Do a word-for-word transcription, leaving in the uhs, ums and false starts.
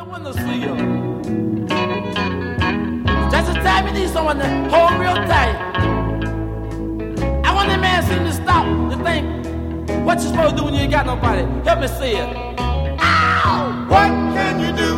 window sill. Just the time you need someone to hold real tight. I want that man seem to stop to think what you supposed to do when you ain't got nobody. Help me say it. Ow! What can you do